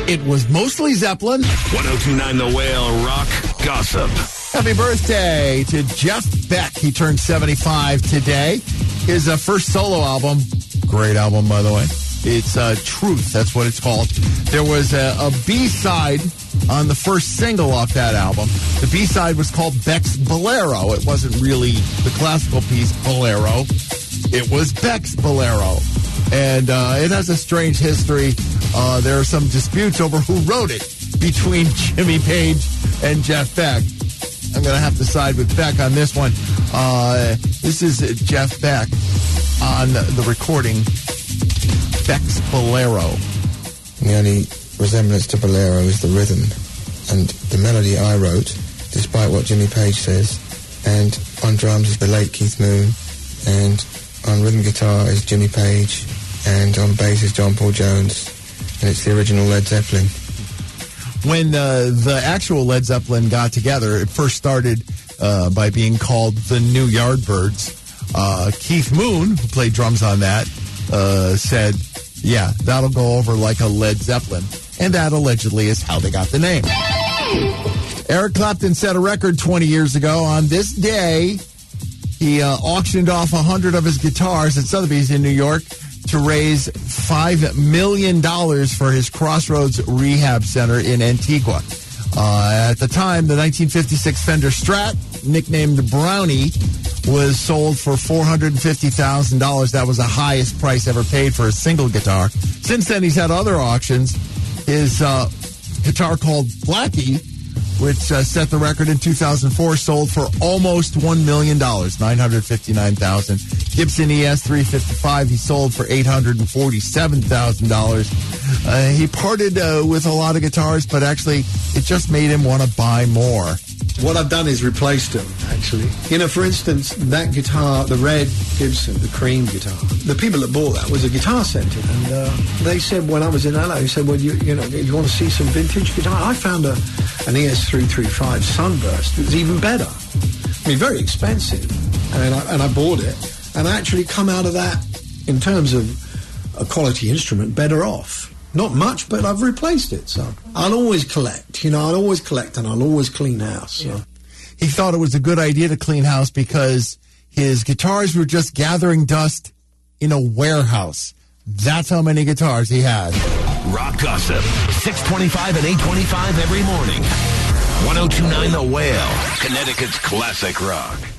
It was mostly Zeppelin. 1029 The Whale Rock Gossip. Happy birthday to Jeff Beck. He turned 75 today. His first solo album, great album, by the way. It's Truth. That's what it's called. There was a B-side on the first single off that album. The B-side was called Beck's Bolero. It wasn't really the classical piece, Bolero. It was Beck's Bolero. And it has a strange history. There are some disputes over who wrote it between Jimmy Page and Jeff Beck. I'm going to have to side with Beck on this one. This is Jeff Beck on the recording, Beck's Bolero. The only resemblance to Bolero is the rhythm and the melody I wrote, despite what Jimmy Page says. And on drums is the late Keith Moon, and on rhythm guitar is Jimmy Page, and on bass is John Paul Jones, and it's the original Led Zeppelin. When the actual Led Zeppelin got together, it first started by being called the New Yardbirds. Keith Moon, who played drums on that, said, yeah, that'll go over like a Led Zeppelin. And that allegedly is how they got the name. Eric Clapton set a record 20 years ago. On this day, he auctioned off 100 of his guitars at Sotheby's in New York to raise $5 million for his Crossroads Rehab Center in Antigua. At the time, the 1956 Fender Strat, nicknamed Brownie, was sold for $450,000. That was the highest price ever paid for a single guitar. Since then, he's had other auctions. His guitar called Blackie, which set the record in 2004, sold for almost $1 million, $959,000. Gibson ES 355, he sold for $847,000. He parted with a lot of guitars, but actually, it just made him want to buy more. What I've done is replaced them, actually. You know, for instance, that guitar, the red Gibson, the cream guitar, the people that bought that was a Guitar Center. And they said, when I was in LA, they said, well, you want to see some vintage guitar? I found an ES335 Sunburst that was even better. I mean, very expensive. And I bought it. And I actually come out of that, in terms of a quality instrument, better off. Not much, but I've replaced it. So I'll always collect. I'll always collect and I'll always clean house. So. Yeah. He thought it was a good idea to clean house because his guitars were just gathering dust in a warehouse. That's how many guitars he had. Rock Gossip, 625 and 825 every morning. 1029 The Whale, Connecticut's classic rock.